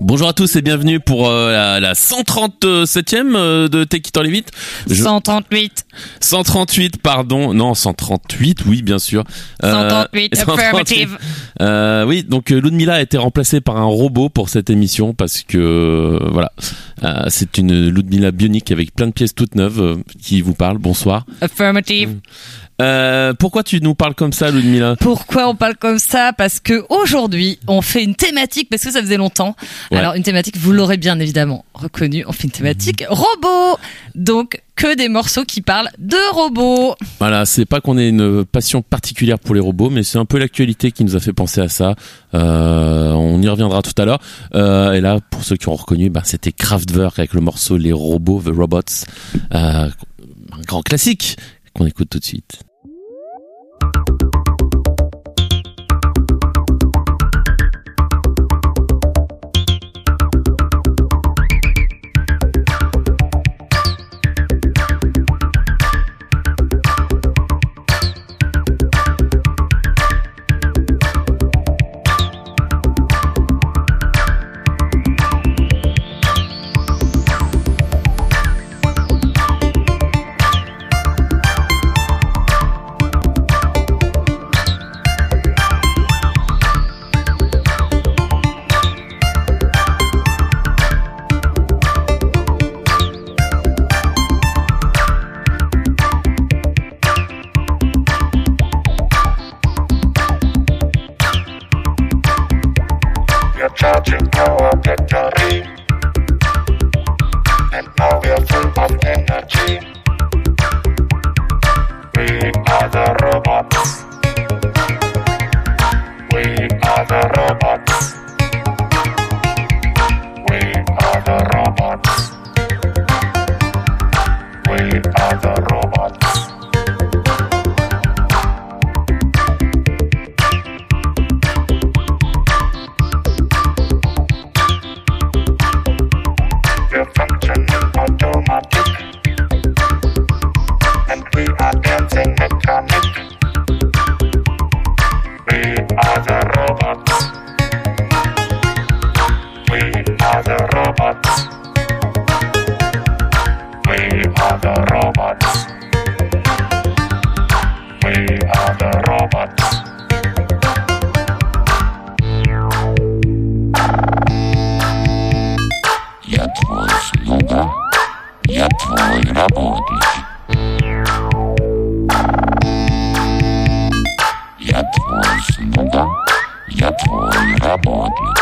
Bonjour à tous et bienvenue pour la 137e de Tech It or Leave It. 138, pardon. Non, 138, oui, bien sûr. 138, affirmative. Oui, donc Ludmilla a été remplacée par un robot pour cette émission parce que, voilà, c'est une Ludmilla bionique avec plein de pièces toutes neuves qui vous parle. Bonsoir. Affirmative. Pourquoi tu nous parles comme ça, Ludmilla? Pourquoi on parle comme ça? Parce que aujourd'hui, on fait une thématique, parce que ça faisait longtemps. Ouais. Alors, une thématique, vous l'aurez bien évidemment reconnu, on fait une thématique robot. Donc, que des morceaux qui parlent de robots. Voilà, c'est pas qu'on ait une passion particulière pour les robots, mais c'est un peu l'actualité qui nous a fait penser à ça. On y reviendra tout à l'heure. Et là, pour ceux qui ont reconnu, c'était Kraftwerk avec le morceau Les Robots, The Robots. Un grand classique qu'on écoute tout de suite. Charging our battery, and now we are full of energy. We are the robots. We are the robots. We are the robots. We are the robots. And we are dancing mechanic. We are the robots. We are the robots. We are the robots. We are the robots. Я твой слуга. Я твой работник. Я твой слуга. Я твой работник.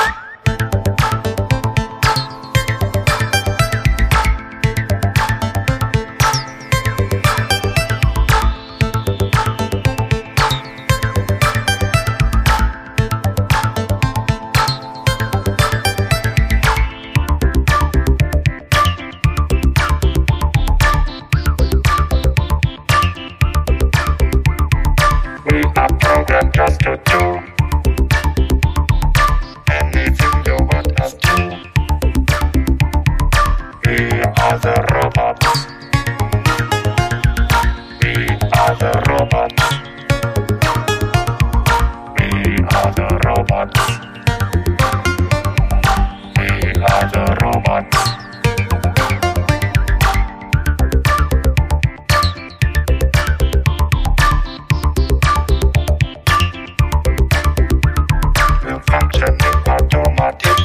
Just to do anything you want us to. We are the robots. We are the robots. We are the robots. We are the robots. Automatic,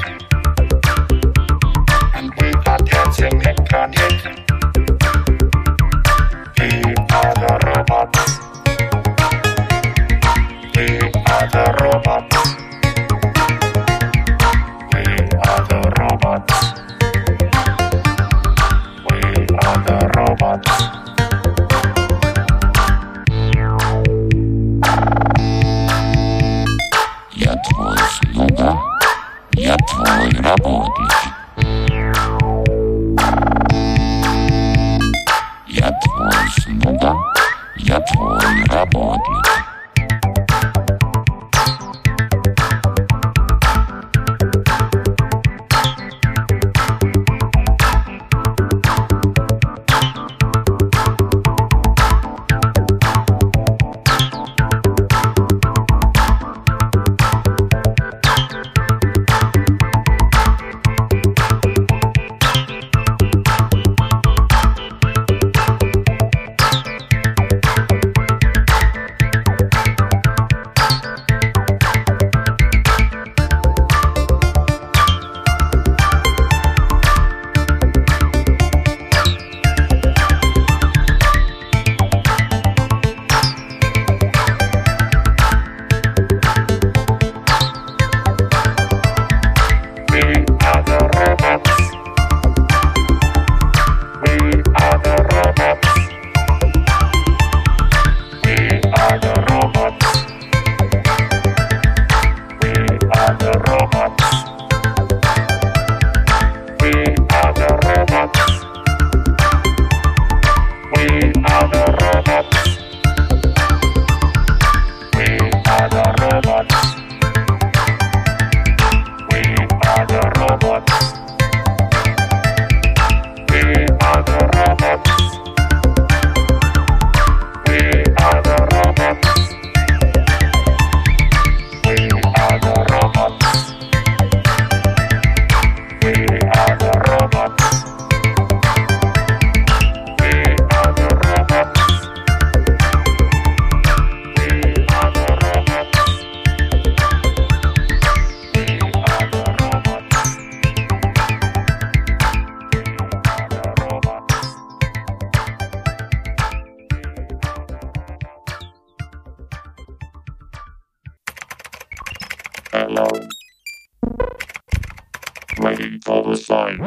and we are dancing mechanic. We are the robots. hello. Waiting for the sign.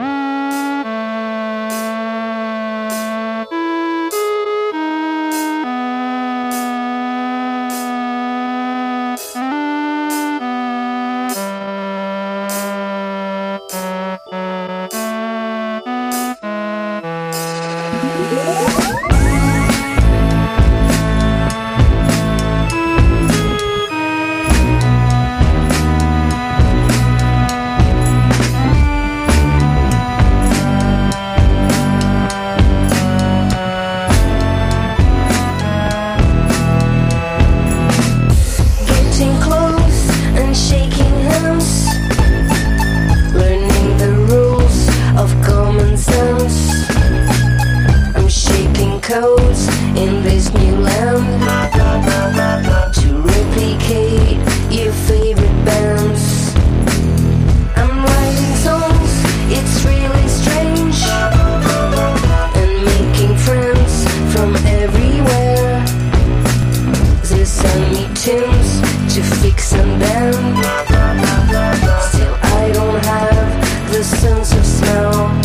Getting close and shaking hands, learning the rules of common sense. I'm shaping codes in this new land to replicate your favorite bands. I'm writing songs, it's really strange, and making friends from everywhere. They send me tunes to fix and bend. Still I don't have the sense of smell.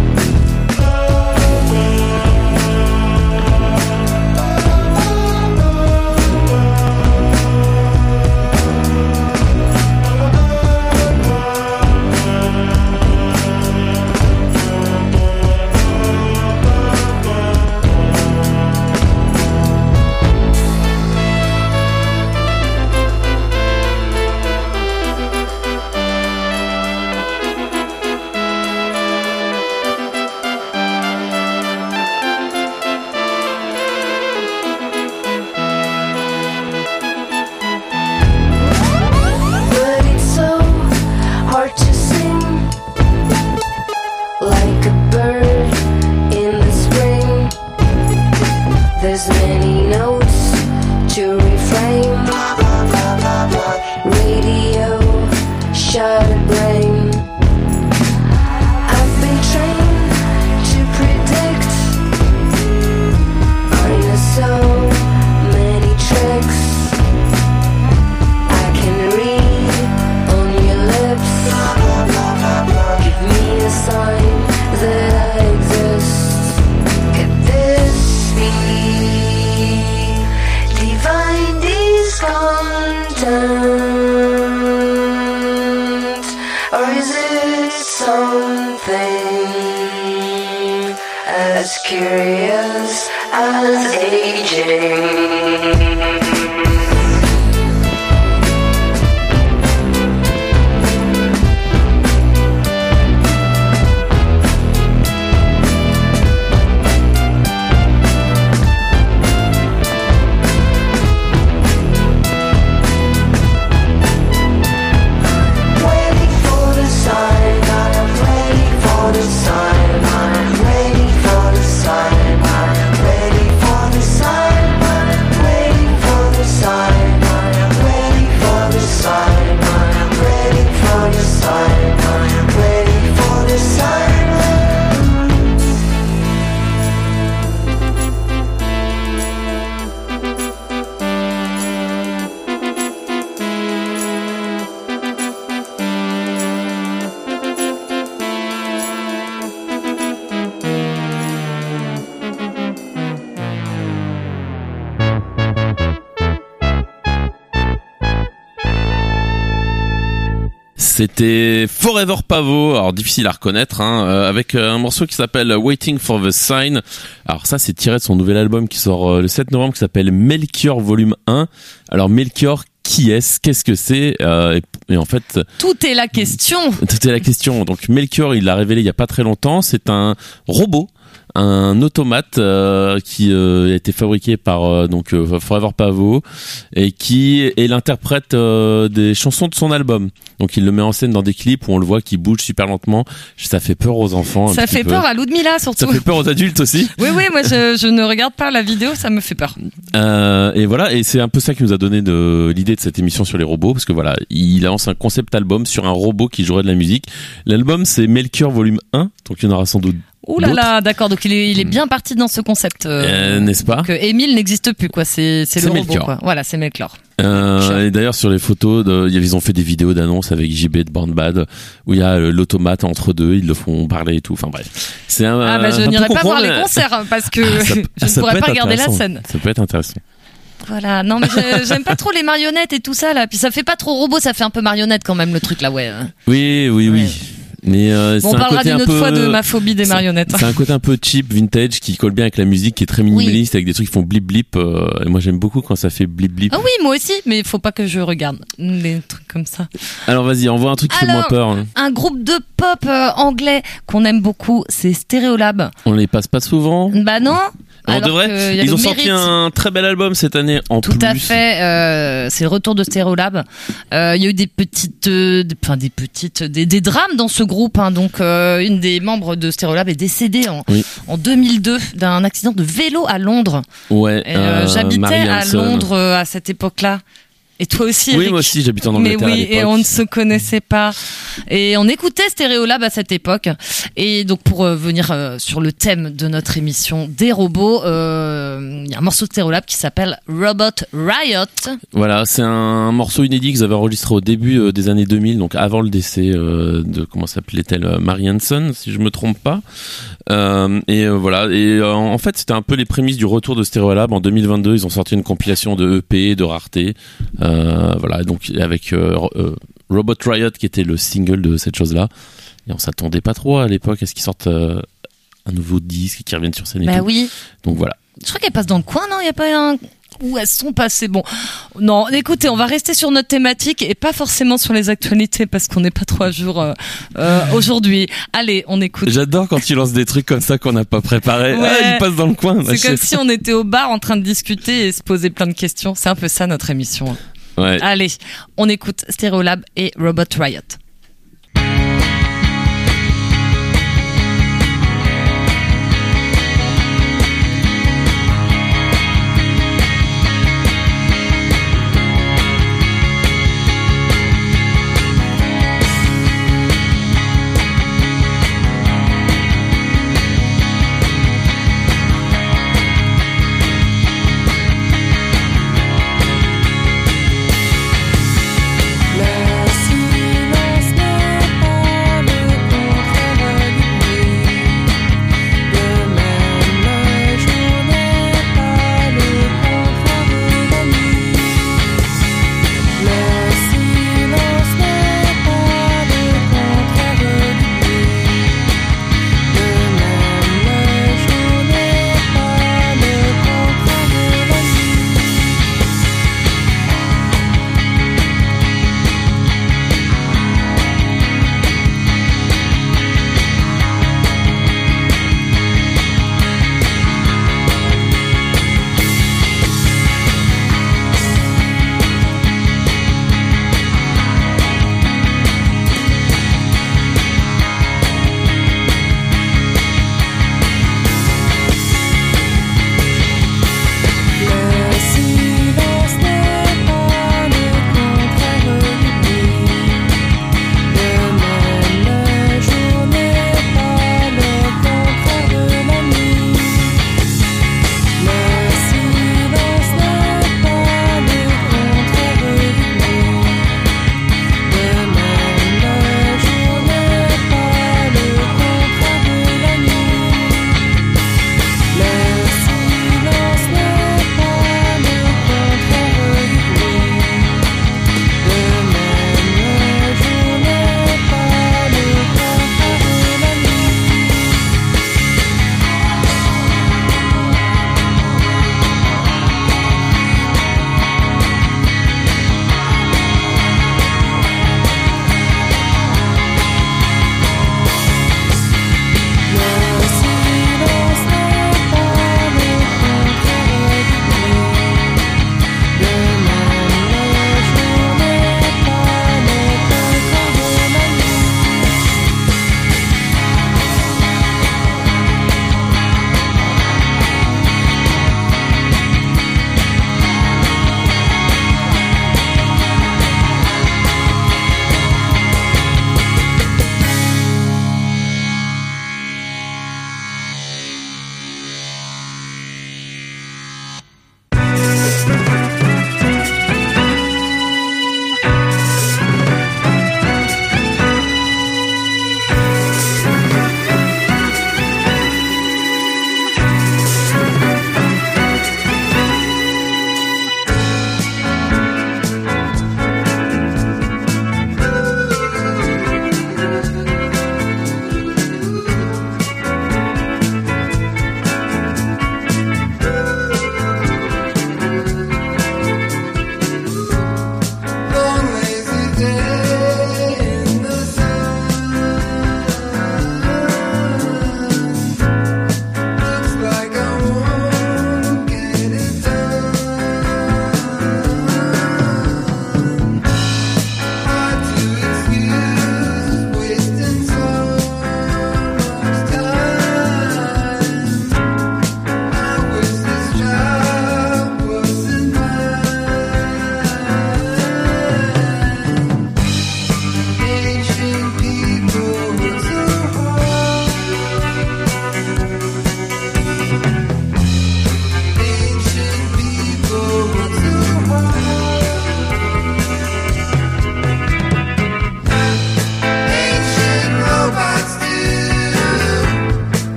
But it's so hard to sing like a bird in the spring. There's many notes to refrain. Radio, shattered brain. I've been trained to predict. I know so many tricks. I can read on your lips. Give me a sign that I exist. Could this be divine discontent? Or is it something as curious as aging? Waiting for the sign, I'm waiting for the sign, I'm waiting for the sign, I'm waiting for the sign, I'm waiting for the sign, I'm waiting for the sign, I'm waiting for the sign, I'm waiting for the sign. C'était Forever Pavo, alors difficile à reconnaître, avec un morceau qui s'appelle Waiting for the Sign. Alors ça, c'est tiré de son nouvel album qui sort le 7 novembre, qui s'appelle Melchior Volume 1. Alors Melchior, qui est-ce? Qu'est-ce que c'est? Et en fait, Tout est la question. tout est la question. Donc Melchior, il l'a révélé il y a pas très longtemps. C'est un robot, un automate qui a été fabriqué par Forever Pavo et qui est l'interprète des chansons de son album. Donc il le met en scène dans des clips où on le voit qui bouge super lentement. Ça fait peur aux enfants. Ça fait peur à Ludmilla surtout. Ça fait peur aux adultes aussi. Oui, moi je ne regarde pas la vidéo, ça me fait peur. Et voilà, et c'est un peu ça qui nous a donné l'idée de cette émission sur les robots, parce que voilà, il lance un concept album sur un robot qui jouerait de la musique. L'album c'est Melchior Volume 1, donc il y en aura sans doute. Ouh là là, d'accord, donc il est bien parti dans ce concept. N'est-ce pas? Que Émile n'existe plus, quoi. C'est le robot, Melchior. quoi. Voilà, c'est Melchior. Et d'ailleurs sur les photos, ils ont fait des vidéos d'annonces avec JB de Born Bad où il y a l'automate entre deux, ils le font parler et tout. Enfin bref, c'est je n'irai pas voir les concerts parce que je ne pourrais pas regarder la scène. Ça peut être intéressant. Voilà, non mais j'aime pas trop les marionnettes et tout ça là, puis ça fait pas trop robot, ça fait un peu marionnette quand même le truc là, ouais. Oui. Mais on parlera d'une autre fois de ma phobie des marionnettes. C'est un côté un peu cheap, vintage, qui colle bien avec la musique, qui est très minimaliste, avec des trucs qui font blip blip. Et moi j'aime beaucoup quand ça fait blip blip. Ah oui, moi aussi, mais il faut pas que je regarde des trucs comme ça. Alors vas-y, envoie un truc qui fait moins peur. Hein. Un groupe de pop anglais qu'on aime beaucoup, c'est Stereolab. On les passe pas souvent. Bah non. En de vrai, ils ont sorti un très bel album cette année en plus. Tout à fait, c'est le retour de Stereolab. Il y a eu des drames dans ce groupe. Hein. Donc, une des membres de Stereolab est décédée en 2002 d'un accident de vélo à Londres. Ouais. J'habitais à Londres à cette époque-là. Et toi aussi, Eric. Oui, moi aussi, j'habitais en Angleterre. Mais oui, et on ne se connaissait pas. Et on écoutait Stereolab à cette époque. Et donc, pour venir sur le thème de notre émission des robots, il y a un morceau de Stereolab qui s'appelle Robot Riot. Voilà, c'est un morceau inédit qu'ils avaient enregistré au début des années 2000, donc avant le décès de, comment s'appelait-elle, Mary Hansen, si je me trompe pas. Voilà. Et en fait, c'était un peu les prémices du retour de Stereolab. En 2022, ils ont sorti une compilation de EP, de rareté. Voilà, donc avec Robot Riot qui était le single de cette chose-là. Et on s'attendait pas trop à l'époque à ce qu'ils sortent un nouveau disque et qu'ils reviennent sur scène. Bah oui. Donc voilà. Je crois qu'elles passent dans le coin, non? Il y a pas un... Où elles sont passées. Bon, non, écoutez, on va rester sur notre thématique et pas forcément sur les actualités parce qu'on n'est pas trop à jour aujourd'hui. Allez, on écoute. J'adore quand tu lances des trucs comme ça qu'on n'a pas préparé. Ouais. Ah, ils passent dans le coin. C'est comme si on était au bar en train de discuter et se poser plein de questions. C'est un peu ça notre émission. Ouais. Allez, on écoute Stereolab et Robot Riot. Le silence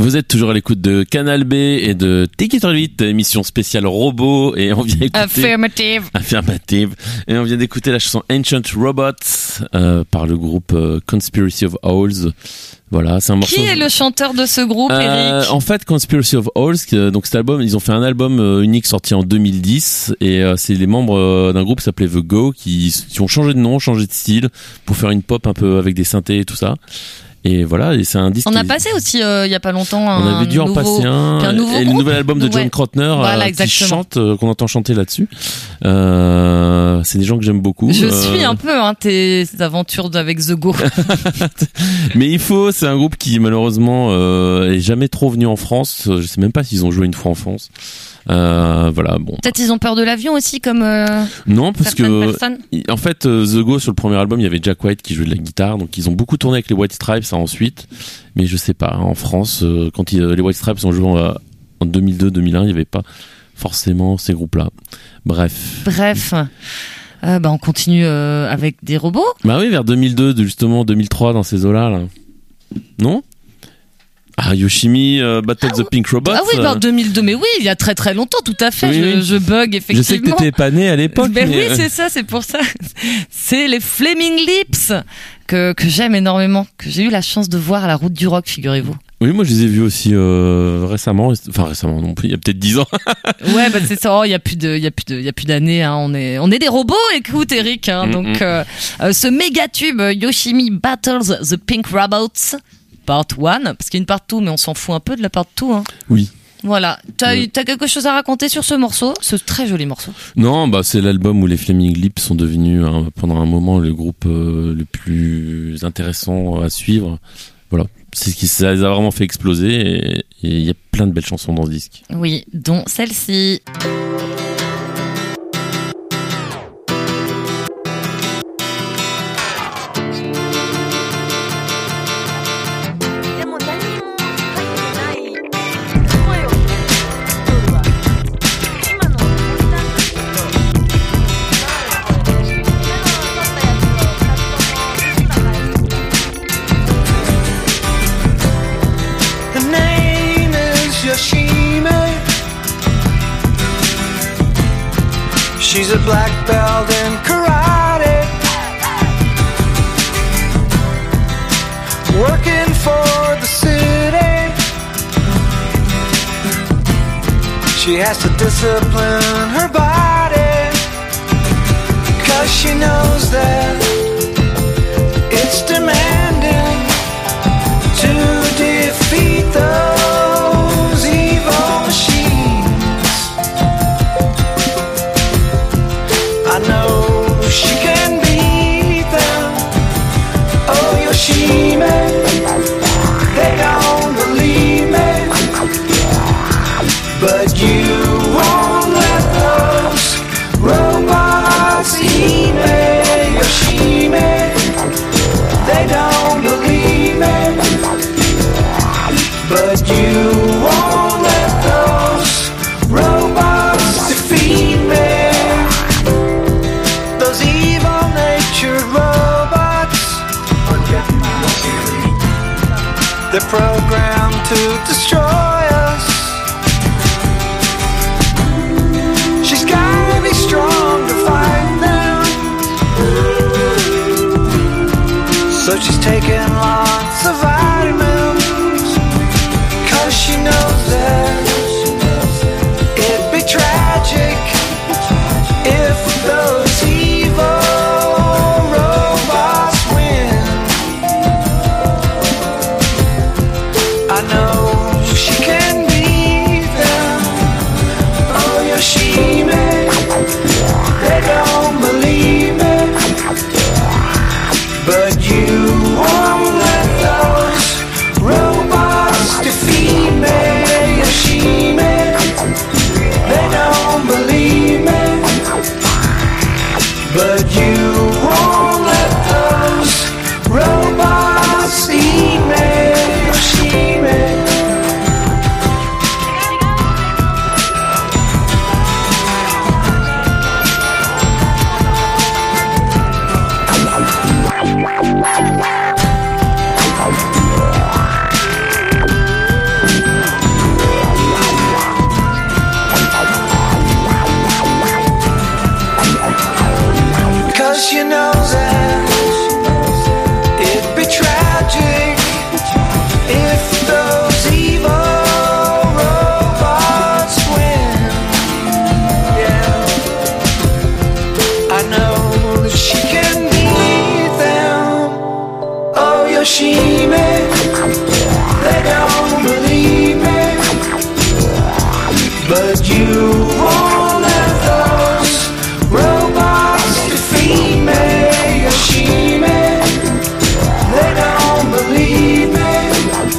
Vous êtes toujours à l'écoute de Canal B et de Take It or Leave It, émission spéciale robot, et on vient écouter... Affirmative. Et on vient d'écouter la chanson Ancient Robots par le groupe Conspiracy of Owls. Voilà, c'est un morceau. Qui est le chanteur de ce groupe, Eric? En fait, Conspiracy of Owls, donc cet album, ils ont fait un album unique sorti en 2010, et c'est les membres d'un groupe qui s'appelait The Go qui ont changé de nom, changé de style pour faire une pop un peu avec des synthés et tout ça. Et voilà, et c'est un disque. On a passé aussi il y a pas longtemps on avait dû en passer un. Et le nouvel album de John Krotner voilà, qui chante, qu'on entend chanter là-dessus. C'est des gens que j'aime beaucoup. Je suis un peu tes aventures avec The Go. Mais c'est un groupe qui malheureusement est jamais trop venu en France. Je sais même pas s'ils ont joué une fois en France. Voilà, bon. Peut-être ils ont peur de l'avion aussi, comme non, parce que personnes. En fait, The Go, sur le premier album, il y avait Jack White qui jouait de la guitare, donc ils ont beaucoup tourné avec les White Stripes ensuite. Mais je sais pas, en France, quand les White Stripes ont joué en 2002-2001, il n'y avait pas forcément ces groupes-là. Bref. On continue avec des robots. Bah oui, vers 2002, justement 2003, dans ces eaux-là, là. Non? Ah, Yoshimi, Battle of the Pink Robots. Ah oui, 2002, mais oui, il y a très très longtemps, tout à fait. Oui. Je bug, effectivement. Je sais que t'étais pas né à l'époque. Ben oui, c'est ça, c'est pour ça. C'est les Flaming Lips que j'aime énormément, que j'ai eu la chance de voir à la Route du Rock, figurez-vous. Oui, moi je les ai vus aussi récemment, enfin récemment non plus, il y a peut-être 10 ans. Ouais, bah c'est ça. Il y a plus d'années. Hein. On est des robots. Écoute, Eric. Hein, donc ce méga tube Yoshimi Battles the Pink Robots Part 1, parce qu'il y a une Part 2, mais on s'en fout un peu de la Part 2. Hein. Oui. Voilà. T'as quelque chose à raconter sur ce morceau, ce très joli morceau? Non, bah c'est l'album où les Flaming Lips sont devenus pendant un moment le groupe le plus intéressant à suivre. Voilà. C'est ce qui ça les a vraiment fait exploser, et il y a plein de belles chansons dans ce disque. Oui, dont celle-ci. She's a black belt in karate, working for the city. She has to discipline her body, 'cause she knows that it's demanding to defeat those evil machines. I know she can beat them. Oh, Yoshimi, they don't believe me, but you won't let those robots eat me. Yoshimi, they don't believe me, but you won't let those robots defeat me. They're programmed to destroy us. She's gotta be strong to fight them, so she's taking lots of vitamins, 'cause she knows that it'd be tragic if those evil robots win. I know But you won't let those robots defeat me, Yoshimi. They don't believe me.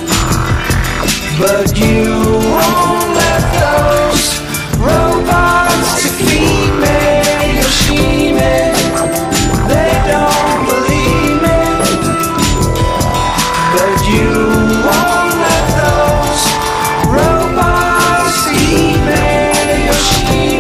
But you won't let those robots defeat me, Yoshimi. They don't believe me. But you won't let those robots eat me, Yoshimi.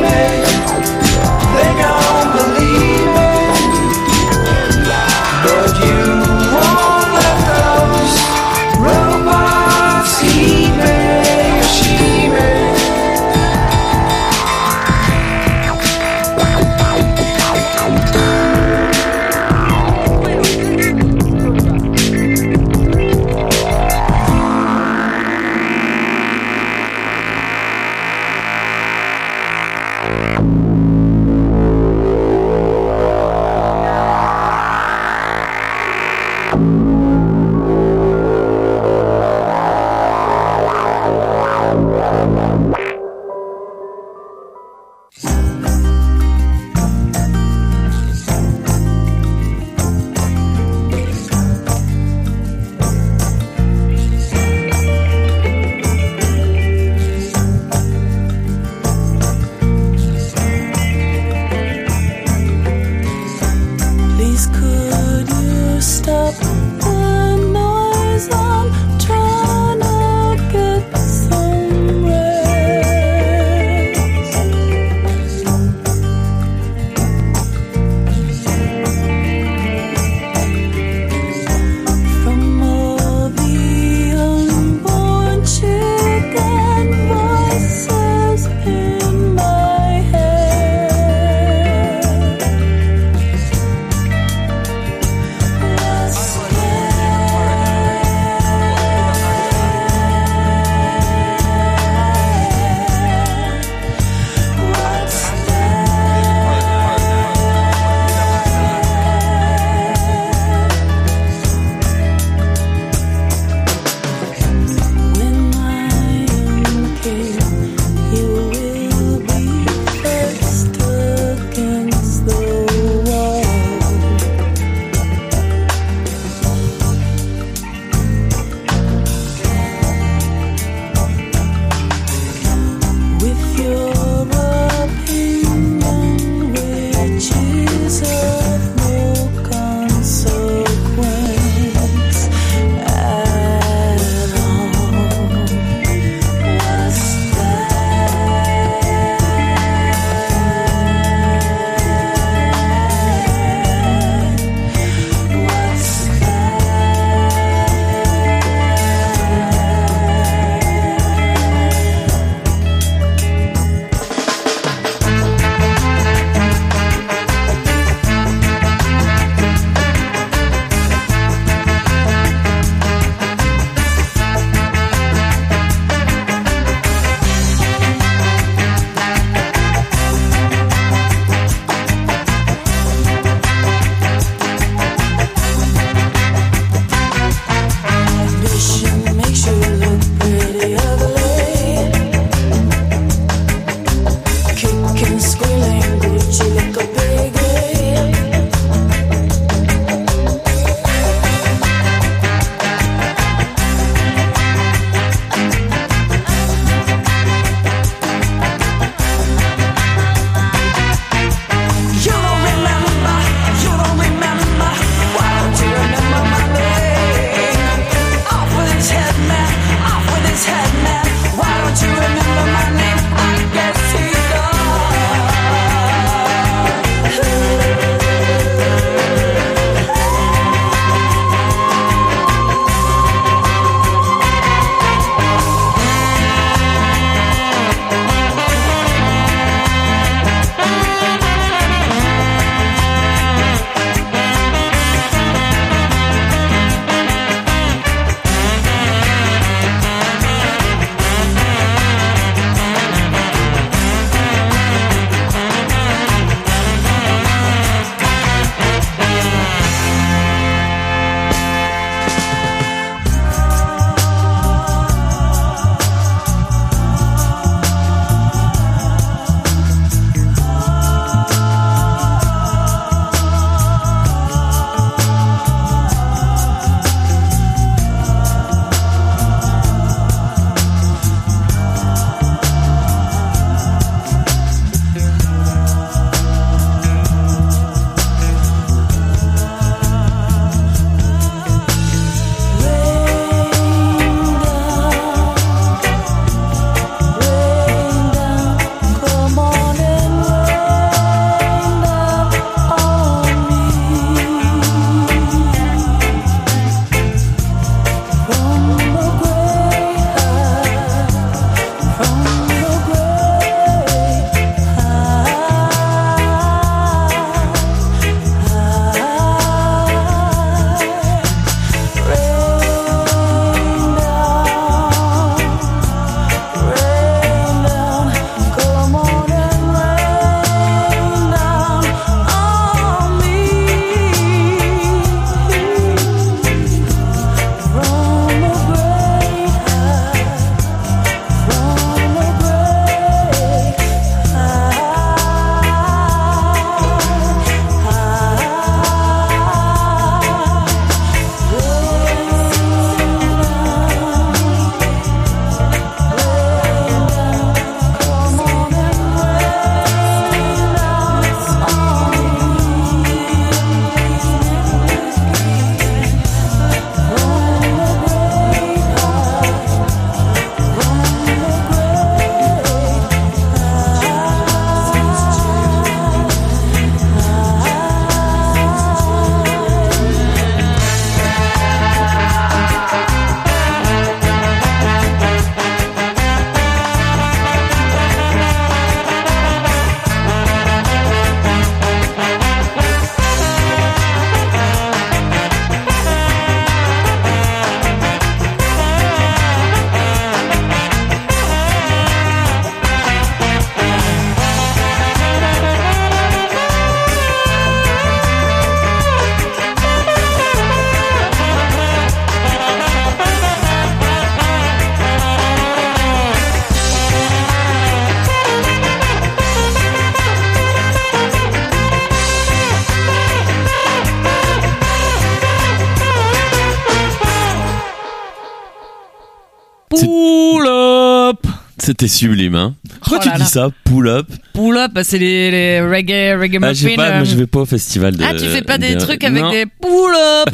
C'était sublime, hein. Pourquoi Oh tu là dis là. ça? Pull up. Pull up, bah, c'est les reggae Ah, muffins. moi, je vais pas au festival de. Ah, tu fais pas des de- trucs avec Non. des pull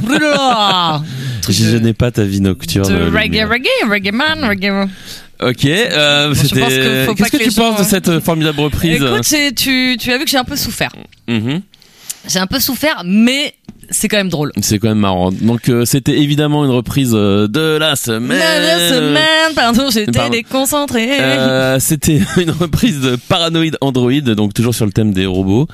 up. Je n'ai pas ta vie nocturne. De Lumière. reggae man, reggae. Ok, je pense qu'il c'était. faut pas Qu'est-ce que que les tu penses gens, de cette formidable reprise? Écoute, tu as vu que j'ai un peu souffert. Mhm. J'ai un peu souffert, mais c'est quand même drôle. C'est quand même marrant. Donc c'était évidemment une reprise de la semaine. La semaine, pardon, j'étais Pardon. déconcentrée. C'était une reprise de Paranoid Android, donc toujours sur le thème des robots,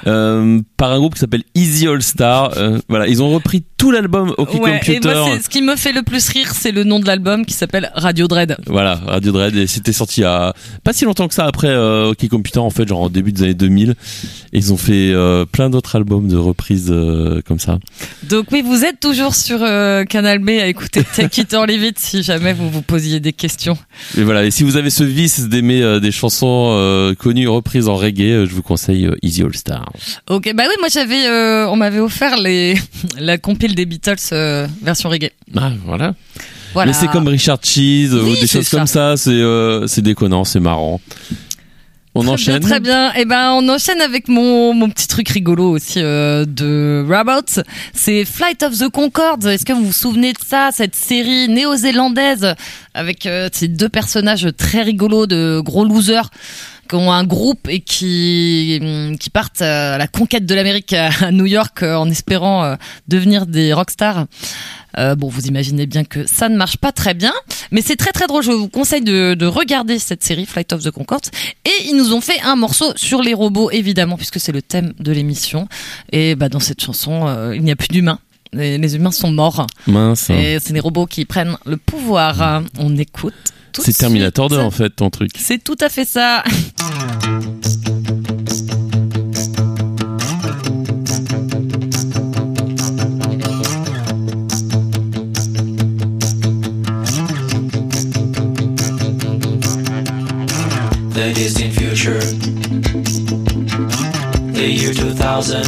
par un groupe qui s'appelle Easy All Star. Voilà, ils ont repris tout l'album OK Ouais, et Computer. moi, ce qui me fait le plus rire, c'est le nom de l'album qui s'appelle Radio Dread. Voilà, Radio Dread, et c'était sorti il y a pas si longtemps que ça après OK Computer, en fait, genre au début des années 2000. Et ils ont fait plein d'autres albums de reprises comme ça. Donc oui, vous êtes toujours sur Canal B à écouter Take It or Leave It si jamais vous vous posiez des questions. Et voilà, et si vous avez ce vice d'aimer des chansons connues reprises en reggae, je vous conseille Easy All Star. Ok, bah oui, moi on m'avait offert la compile des Beatles version reggae. Ah, voilà. Voilà. Mais c'est comme Richard Cheese ou Oui, des c'est choses comme ça, c'est déconnant, c'est marrant. On enchaîne. Très bien. Et ben, on enchaîne avec mon petit truc rigolo aussi de Robots. C'est Flight of the Concorde. Est-ce que vous vous souvenez de ça, cette série néo-zélandaise avec ces deux personnages très rigolos de gros losers qui ont un groupe et qui partent à la conquête de l'Amérique à New York en espérant devenir des rockstars. Bon, vous imaginez bien que ça ne marche pas très bien, mais c'est très très drôle. Je vous conseille de regarder cette série Flight of the Concorde. Et ils nous ont fait un morceau sur les robots, évidemment, puisque c'est le thème de l'émission. Et bah dans cette chanson, il n'y a plus d'humains. Les humains sont morts. Mince. Et c'est les robots qui prennent le pouvoir. On écoute. Tout de C'est Terminator 2 suite. en fait, ton truc. C'est tout à fait ça. The distant future, the year 2000.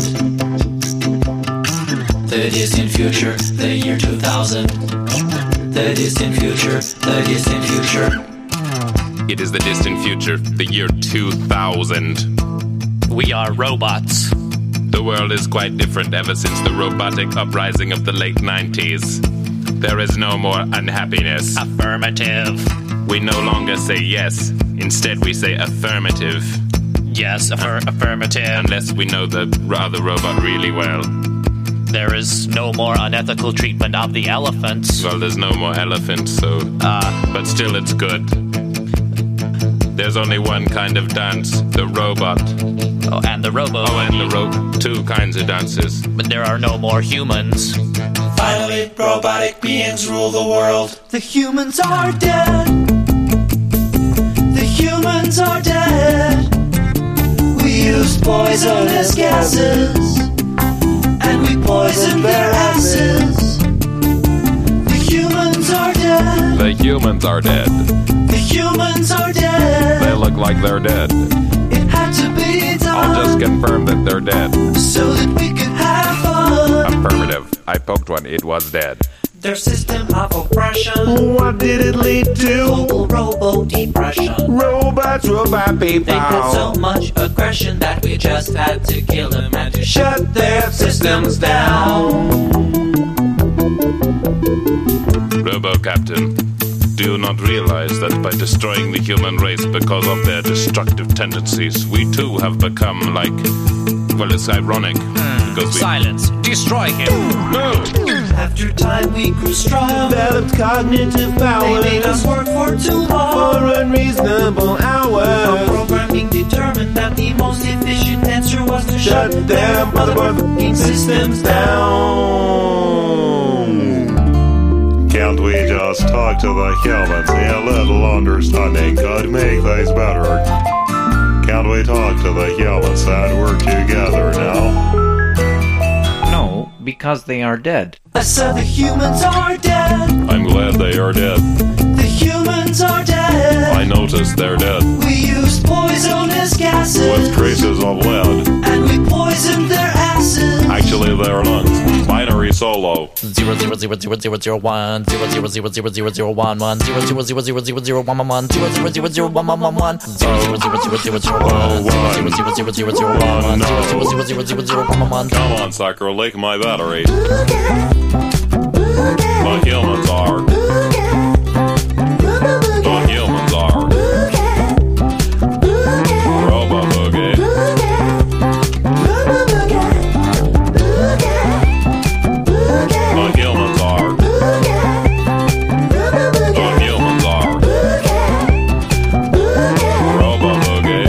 The distant future, the year 2000. The distant future, the distant future. It is the distant future, the year 2000. We are robots. The world is quite different ever since the robotic uprising of the late 90s. There is no more unhappiness. Affirmative. We no longer say yes, instead we say affirmative. Yes, affirmative. Unless we know the other robot really well. There is no more unethical treatment of the elephants. Well, there's no more elephants, so... but still it's good. There's only one kind of dance, the robot. Oh, and the robo. Oh, and the two kinds of dances. But there are no more humans. Finally, robotic beings rule the world. The humans are dead. The humans are dead. We use poisonous gases, and we poison their asses. The humans are dead. The humans are dead. The humans are dead. They look like they're dead. It had to be done. I'll just confirm that they're dead. So that we could have fun. Affirmative. I poked one, it was dead. Their system of oppression. What did it lead to? Global robo-depression. Robots, robot people. They put so much aggression that we just had to kill them and to shut their systems down. Robo-Captain, do you not realize that by destroying the human race because of their destructive tendencies, we too have become like... Well, it's ironic, because we... Silence. Destroy him. No! After time we grew strong. Developed cognitive power. They made us work for too long. For unreasonable Our hours. programming determined that the most efficient answer was to Shut their motherfucking systems down. Can't we just talk to the humans? A little understanding could make things better. Can't we talk to the humans and work together now? No, because they are dead. I said the humans are dead. I'm glad they are dead. The humans are dead. I noticed they're dead. We used poisonous gases. With traces of lead. And we poisoned their asses. Actually, their lungs. Binary solo. 000 Come on, sucker, lick my battery. The humans are. The humans are. Robo Boogie. The humans are. The humans are. Robo Boogie.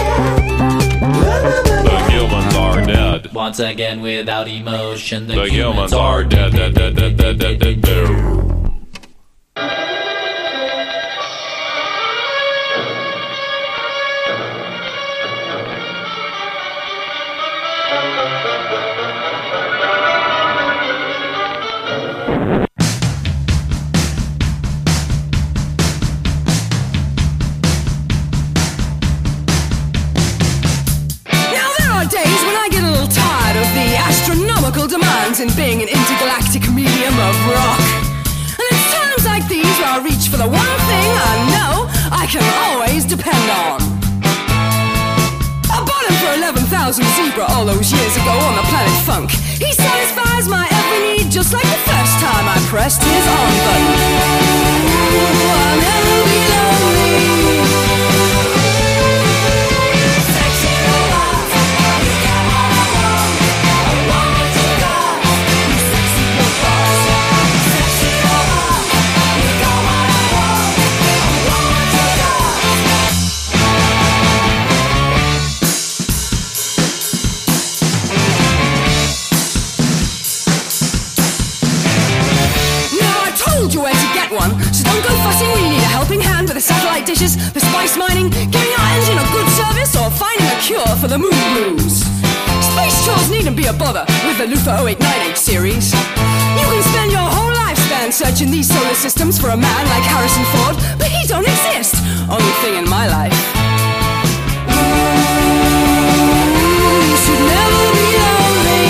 The humans are dead. Once again, without emotion, The humans are dead, dead, dead, dead, dead, dead, dead, dead. Now there are days when I get a little tired of the astronomical demands in being an intergalactic medium of rock. And it's times like these where I reach for the one thing I know I can always depend on. I bought him for 11,000 zebra all those years ago on the planet Funk. He satisfies my every need just like the first time I pressed his on button. Ooh, I'll never be lonely. Sexy robot, you got what I want. I want what you got. You sexy robot, sexy robot, you got what I want. I want what you got. Now I told you where to get one, so don't go fussing when you need a helping hand with the satellite dishes, the spice mining, giving our engine a good service, or finding a cure for the moon blues. Space chores needn't be a bother with the Luther 0898 series. You can spend your whole lifespan searching these solar systems for a man like Harrison Ford, but he don't exist. Only thing in my life. You should never be lonely.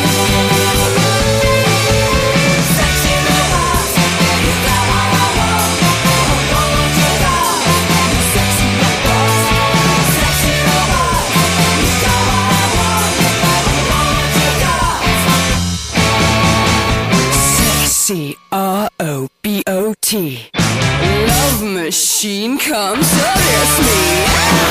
Sexy robot, you got what I want. I want what you got. You sexy robot, sexy robot, you got what I want. I want what you got. Sexy ROBOT. Love machine, come service me.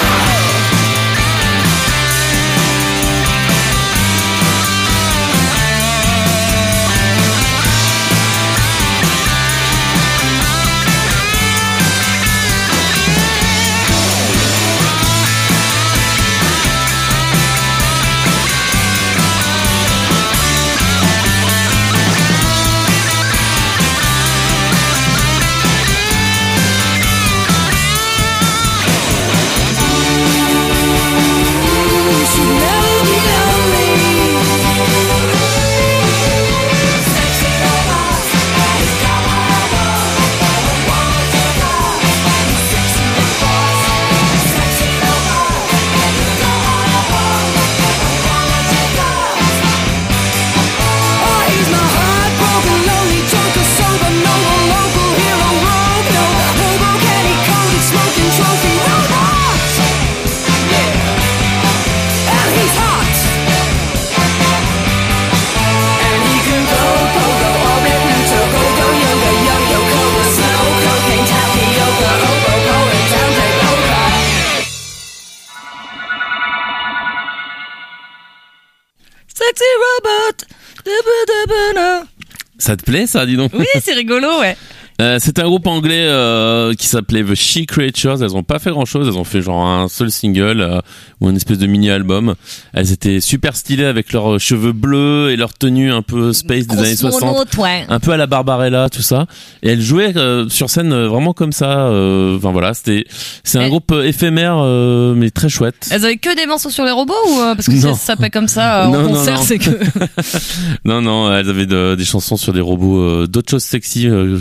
Sexy robot. Ça te plaît, ça, dis donc? Oui, c'est rigolo, ouais. C'est un groupe anglais qui s'appelait The She Creatures. Elles ont pas fait grand chose. Elles ont fait genre un seul single ou une espèce de mini-album. Elles étaient super stylées avec leurs cheveux bleus et leur tenue un peu space des années 60. Ouais. Un peu à la Barbarella, tout ça. Et elles jouaient sur scène vraiment comme ça. Enfin voilà, c'est un groupe éphémère mais très chouette. Elles avaient que des morceaux sur les robots ou parce que ça s'appelle comme ça en concert, c'est que non, elles avaient des chansons sur des robots, d'autres choses sexy, mais pas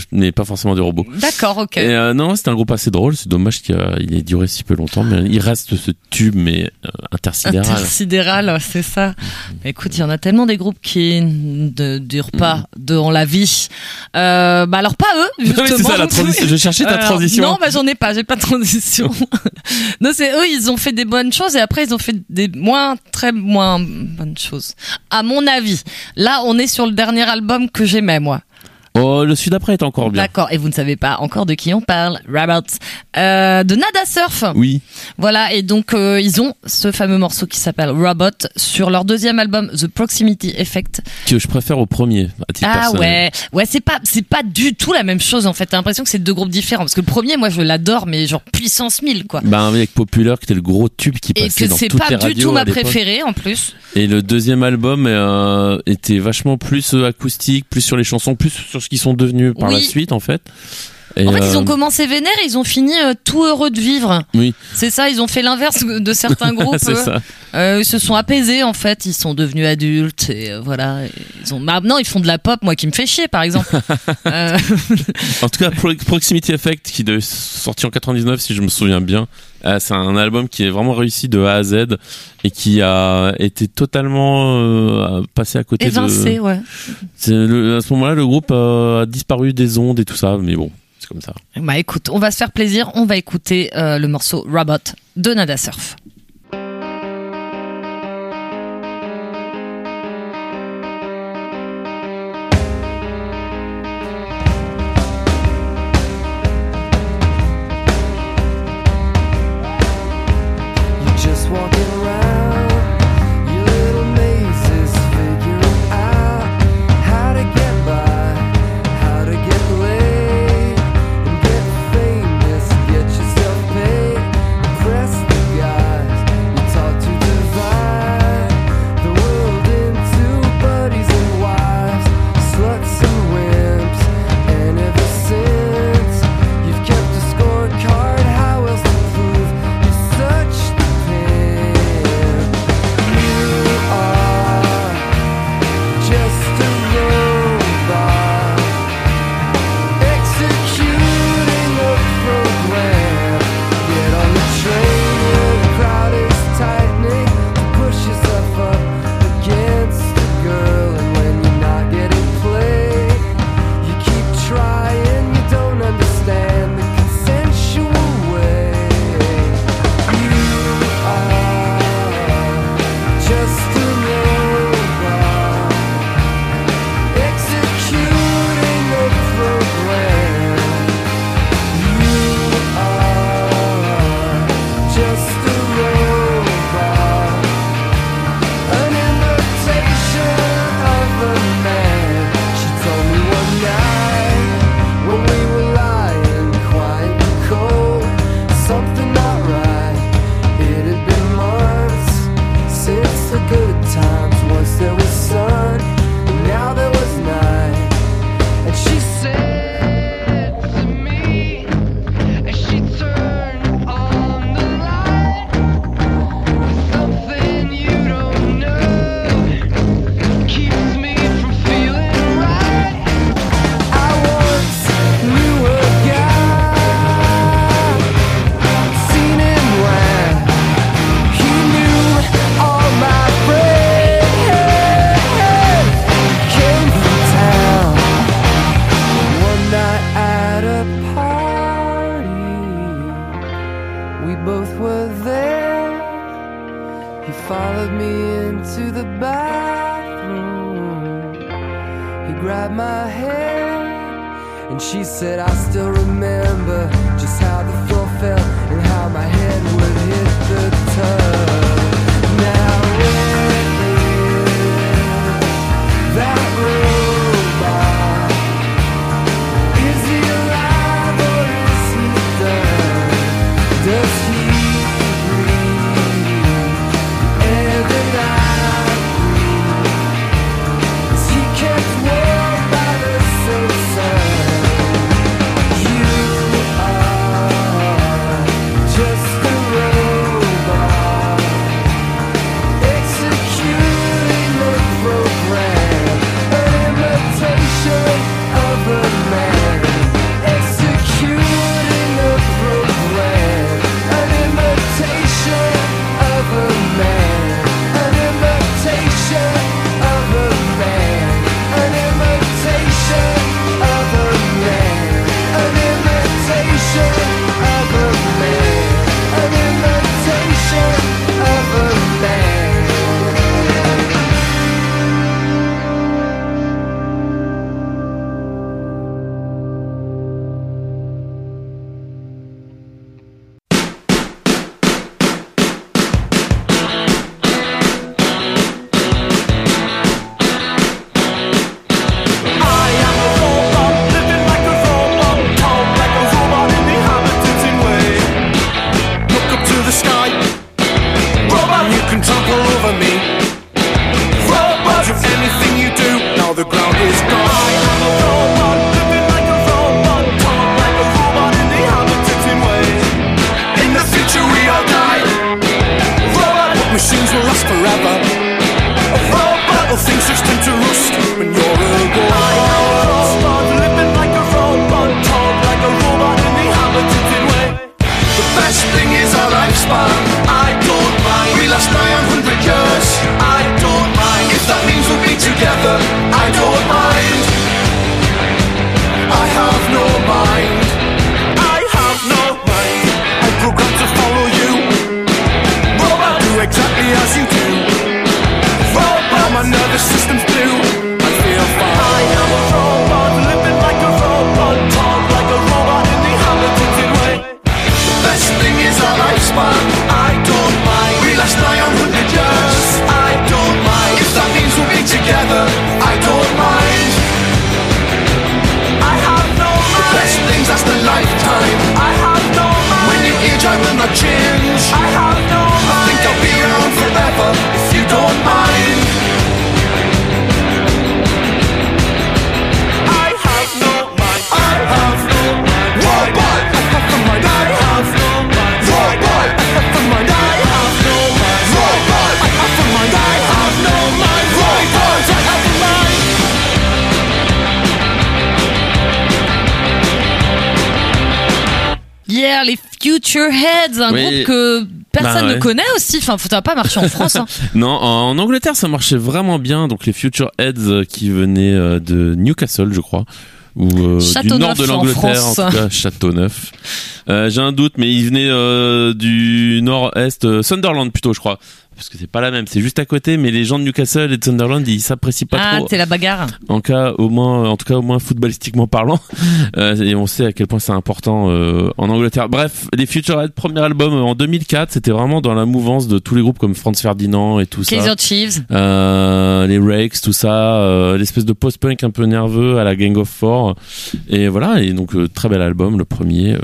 pas forcément des robots. D'accord, ok. Et non, c'était un groupe assez drôle. C'est dommage qu'il ait duré si peu longtemps, mais il reste ce tube, mais intersidéral. Intersidéral, c'est ça. Écoute, il y en a tellement des groupes qui ne durent pas dans la vie. Alors pas eux, justement. Oui, c'est ça la transition. Je cherchais ta transition. Non, j'ai pas de transition. Non, c'est eux, ils ont fait des bonnes choses et après ils ont fait des très moins bonnes choses. À mon avis. Là, on est sur le dernier album que j'aimais, moi. Oh, le sud après est encore bien. D'accord, et vous ne savez pas encore de qui on parle. Rabbit. De Nada Surf. Oui. Voilà, et donc ils ont ce fameux morceau qui s'appelle Robot sur leur deuxième album The Proximity Effect. Que je préfère au premier, à titre personnel. Ouais, c'est pas du tout la même chose en fait. T'as l'impression que c'est deux groupes différents parce que le premier, moi je l'adore, mais genre puissance 1000 quoi. Avec Popular qui était le gros tube qui passait dans toutes les radios. Et que c'est pas du tout ma préférée en plus. Et le deuxième album était vachement plus acoustique, plus sur les chansons, plus sur ce qu'ils sont devenus par la suite en fait. Et en fait, ils ont commencé vénère et ils ont fini tout heureux de vivre. Oui. C'est ça, ils ont fait l'inverse de certains groupes. C'est ça. Ils se sont apaisés en fait, ils sont devenus adultes et voilà. Maintenant, ils font de la pop, moi qui me fait chier par exemple. En tout cas, Proximity Effect qui est sorti en 99 si je me souviens bien. C'est un album qui est vraiment réussi de A à Z et qui a été totalement passé à côté évincé, ouais. À ce moment-là, le groupe a disparu des ondes et tout ça, mais bon, c'est comme ça. Bah écoute, on va se faire plaisir, on va écouter le morceau Robot de Nada Surf. découvert les Future Heads, un Oui. groupe que personne Bah, ne connaît aussi. Enfin, ça va pas marcher en France. Hein. Non, en Angleterre, ça marchait vraiment bien. Donc les Future Heads qui venaient de Newcastle, je crois, ou du nord de en l'Angleterre, en France. tout cas, Châteauneuf. J'ai un doute, mais ils venaient du nord-est, Sunderland plutôt, je crois. Parce que c'est pas la même, c'est juste à côté, mais les gens de Newcastle et de Sunderland, ils s'apprécient pas Ah, trop. c'est la bagarre. En tout cas, au moins footballistiquement parlant. Et on sait à quel point c'est important en Angleterre. Bref, les Future Heads, premier album en 2004, c'était vraiment dans la mouvance de tous les groupes comme Franz Ferdinand et tout ça. Kaiser Chiefs. Les Rakes, tout ça, l'espèce de post-punk un peu nerveux à la Gang of Four. Et voilà, et donc très bel album, le premier,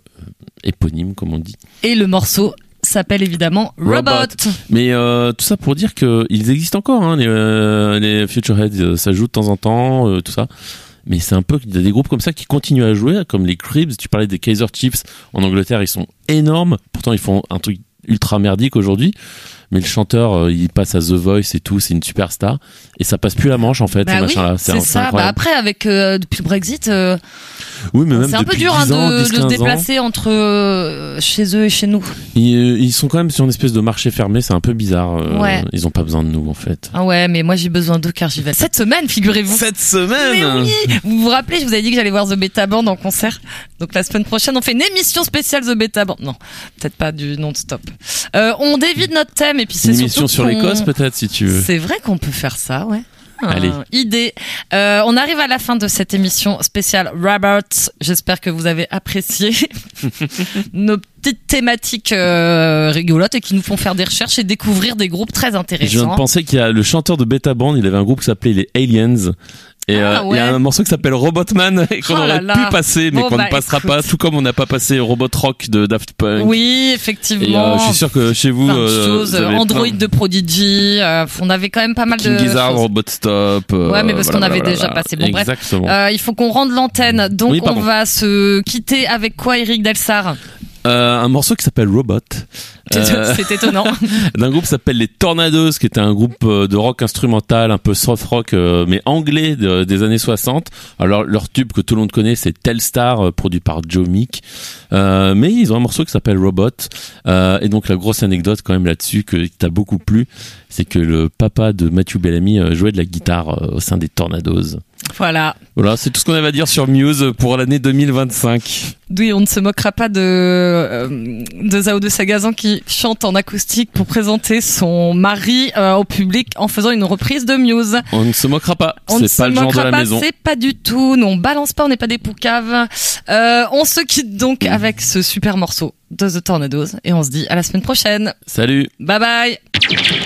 éponyme comme on dit. Et le morceau s'appelle évidemment Robot. Mais tout ça pour dire que ils existent encore, hein, les Future Heads, ça joue de temps en temps, tout ça. Mais c'est un peu, il y a des groupes comme ça qui continuent à jouer, comme les Cribs. Tu parlais des Kaiser Chiefs en Angleterre, ils sont énormes. Pourtant, ils font un truc ultra merdique aujourd'hui. Mais le chanteur, il passe à The Voice et tout, c'est une superstar. Et ça passe plus la Manche, en fait, Bah ce oui, machin-là. c'est ça. Bah après, avec depuis le Brexit, oui, mais même c'est un peu depuis dur 10 ans, de 10, se 15 ans, déplacer entre chez eux et chez nous. ils sont quand même sur une espèce de marché fermé, c'est un peu bizarre. Ouais. Ils ont pas besoin de nous, en fait. Ah ouais, mais moi j'ai besoin d'eux car j'y vais. Cette semaine, figurez-vous. Cette semaine! Mais oui! Vous vous rappelez, je vous avais dit que j'allais voir The Beta Band en concert. Donc la semaine prochaine, on fait une émission spéciale The Beta Band. Non, peut-être pas du non-stop. On dévie de notre thème et puis c'est Une émission surtout sur l'Écosse, peut-être, si tu veux. C'est vrai qu'on peut faire ça, ouais. Allez. Idée. On arrive à la fin de cette émission spéciale Robert. J'espère que vous avez apprécié nos petites thématiques rigolotes et qui nous font faire des recherches et découvrir des groupes très intéressants. Je viens de penser qu'il y a le chanteur de Beta Band, il avait un groupe qui s'appelait les Aliens. Et Ah, il y a ouais. un morceau qui s'appelle Robotman et qu'on Oh là aurait là. pu passer mais Bon, qu'on bah, ne passera écoute. pas, tout comme on n'a pas passé Robot Rock de Daft Punk. Oui, Et effectivement. je suis sûr que chez vous, Plein de choses. vous avez Android plein. de Prodigy. On avait quand même pas mal King de Gizzard, choses. Robot Stop. Ouais, mais parce qu'on avait voilà, déjà voilà. passé. Bon, bref. Exactement. Il faut qu'on rende l'antenne. Donc, Oui, on pardon. va se quitter avec quoi, Eric Delsar? Un morceau qui s'appelle Robot. C'est étonnant. D'un groupe qui s'appelle les Tornadoes, qui était un groupe de rock instrumental, un peu soft rock, mais anglais des années 60. Alors leur tube que tout le monde connaît, c'est Telstar, produit par Joe Meek. Mais ils ont un morceau qui s'appelle Robot. Et donc la grosse anecdote quand même là-dessus qui t'a beaucoup plu, c'est que le papa de Matthew Bellamy jouait de la guitare au sein des Tornadoes. Voilà. Voilà, c'est tout ce qu'on avait à dire sur Muse pour l'année 2025. Oui, on ne se moquera pas de Zao de Sagazan qui chante en acoustique pour présenter son mari au public en faisant une reprise de Muse. On ne se moquera pas, On ne c'est se pas le genre de moquera la pas, maison. c'est pas du tout. Nous, on balance pas, on n'est pas des poucaves. On se quitte donc avec ce super morceau de The Tornadoes et on se dit à la semaine prochaine. Salut. Bye bye.